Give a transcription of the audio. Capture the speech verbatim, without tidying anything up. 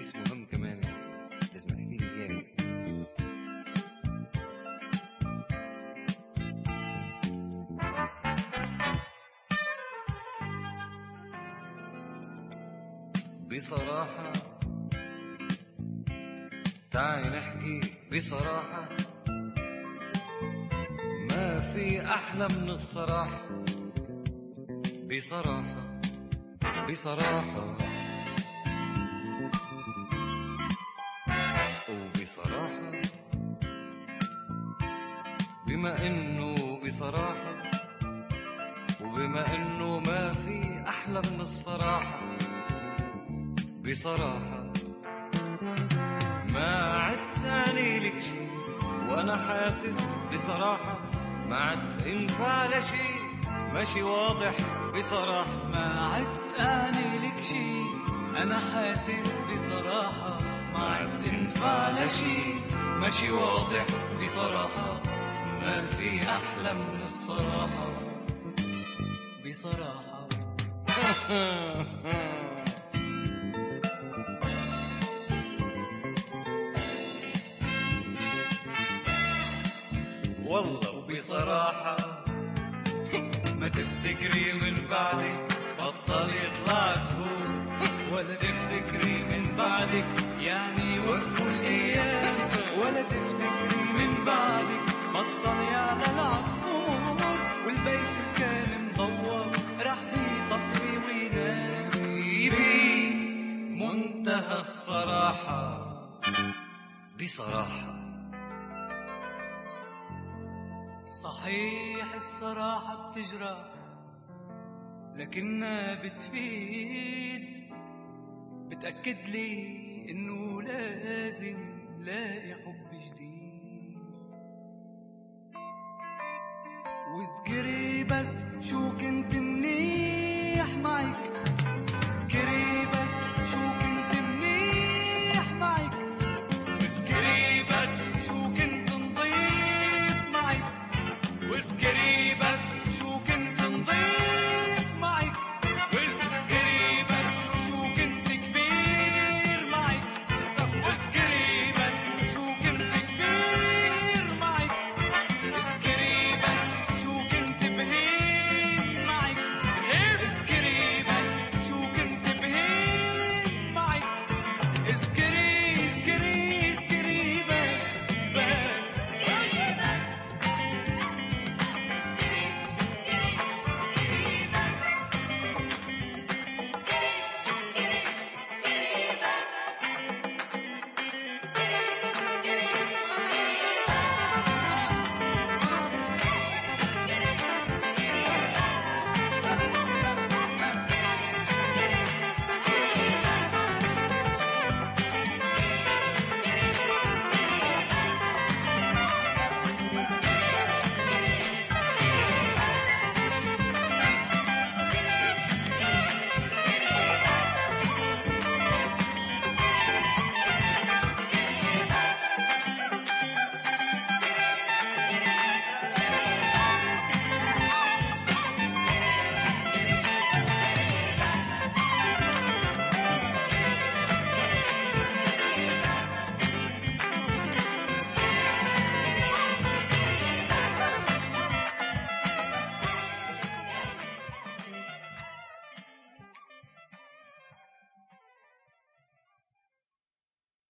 حديث مهم كمان لازم احكي لك اياه. بصراحة تعي نحكي بصراحة، ما في أحلى من الصراحة. بصراحة بصراحة وبصراحة بما إنه بصراحة، وبما إنه ما في أحلى من الصراحة. بصراحة ما عدتاني لك شي وأنا حاسس بصراحة، ما عد انفع لشي ماشي واضح. بصراحة ما عدتاني لك شي أنا حاسس بصراحة، ما عد انفع لشي ماشي واضح. بصراحة ما في أحلى من الصراحة. بصراحة والله وبصراحة ما تفتكري من بعدك بطل يطلع زهور، ولا تفتكري من بعدك يعني وقفوا الأيام، ولا تفتكري من بعدك بطل يعلى العصفور، والبيت كان مضوى راح بيطفي وينام. منتهى الصراحة. بصراحة صحيح الصراحة بتجرح لكنها بتفيد، بتأكد لي إنه لازم لاقي حب جديد. واذكري بس شو كنت